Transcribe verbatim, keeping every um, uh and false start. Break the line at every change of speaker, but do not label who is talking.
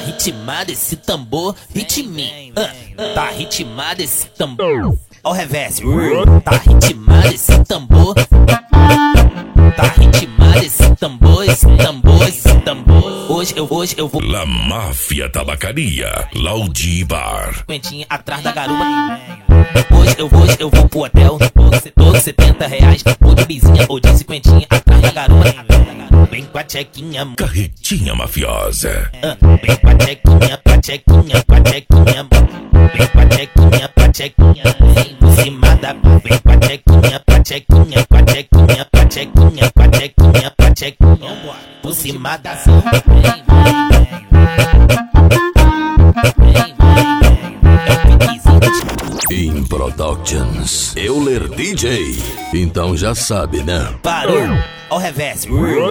ritmado esse tambor, ritme. Uh, tá ritmado esse tambor. Ao revés, tá ritmado esse tambor. Tá ritmado esse tambor, esse tambor, esse tambor. Hoje eu, hoje eu vou.
La Máfia Tabacaria, Lounge Bar.
Quentinha atrás da garupa. Hoje eu, hoje eu vou pro hotel. Todos setenta reais. Ou de bizinha ou de cinquentinha atrás da garupa. Vem com a tchequinha.
Carretinha mafiosa.
Uh, vem com a tchequinha, com a tchequinha, com a tchequinha. Vem com a tchequinha, com a tchequinha. Vem por cima da. Vem com a tchequinha, com a tchequinha, com a tchequinha, com a tchequinha, com a tchequinha, com a tchequinha. Por cima da.
In Productions, Euler D J. Então já sabe, né?
Parou, ao revés.